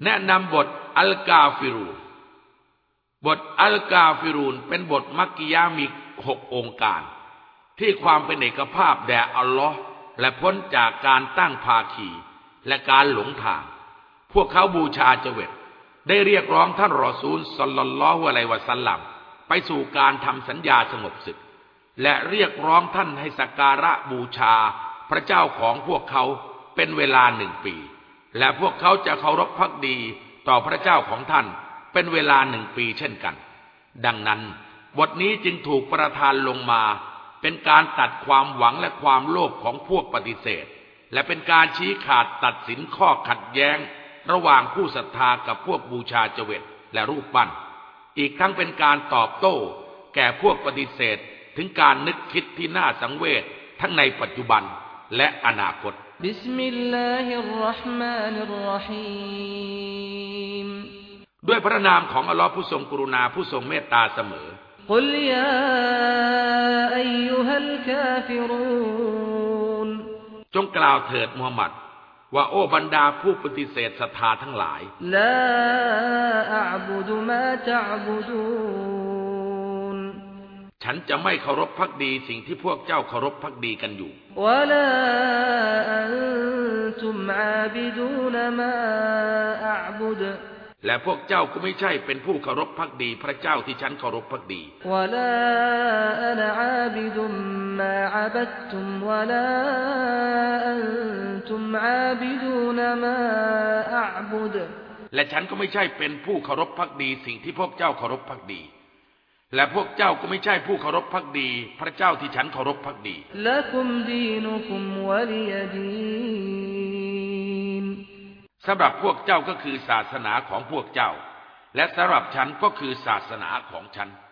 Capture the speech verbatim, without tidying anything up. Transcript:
แนะนำบทอัลกาฟิรูนบทอัลกาฟิรูนเป็นบทมักกิยะห์มีหกองค์การที่ความเป็นเอกภาพแด่อัลลอฮ์และพ้นจากการตั้งภาคีและการหลงทางพวกเขาบูชาเจวิตได้เรียกร้องท่านรอซูลศ็อลลัลลอฮุอะลัยฮิวะซัลลัมไปสู่การทำสัญญาสงบศึกและเรียกร้องท่านให้สักการะบูชาพระเจ้าของพวกเขาเป็นเวลาหนึ่งปีและพวกเขาจะเคารพภักดีต่อพระเจ้าของท่านเป็นเวลาหนึ่งปีเช่นกันดังนั้นบทนี้จึงถูกประทานลงมาเป็นการตัดความหวังและความโลภของพวกปฏิเสธและเป็นการชี้ขาดตัดสินข้อขัดแย้งระหว่างผู้ศรัทธากับพวกบูชาเจวิตและรูปปั้นอีกทั้งเป็นการตอบโต้แก่พวกปฏิเสธถึงการนึกคิดที่น่าสังเวชทั้งในปัจจุบันและอนาคตบิสมิลลาฮิรเราะห์มานิรเราะฮีมด้วยพระนามของอัลลอฮ์ผู้ทรงกรุณาผู้ทรงเมตตาเสมอกุลยาอัยยูฮัลกาฟิรูนจงกล่าวเถิดมูฮัมหมัดว่าโอ้บรรดาผู้ปฏิเสธศรัทธาทั้งหลายลาอะบุดุมาตะอ์บุดูนฉันจะไม่เคารพภักดีสิ่งที่พวกเจ้าเคารพภักดีกันอยู่วะลาอันตุมอาบิดูนมาอะ์บุดและพวกเจ้าก็ไม่ใช่เป็นผู้เคารพภักดีพระเจ้าที่ฉันเคารพภักดีวะลาอะนะอาบิดุมมาอะบัดตุมวะลาอันตุมอาบิดูนมาอะ์บุดและฉันก็ไม่ใช่เป็นผู้เคารพภักดีสิ่งที่พวกเจ้าเคารพภักดีและพวกเจ้าก็ไม่ใช่ผู้เคารพภักดีพระเจ้าที่ฉันเคารพภักดีละกุมดีนุกุมวะลิยดีนสำหรับพวกเจ้าก็คือศาสนาของพวกเจ้าและสำหรับฉันก็คือศาสนาของฉัน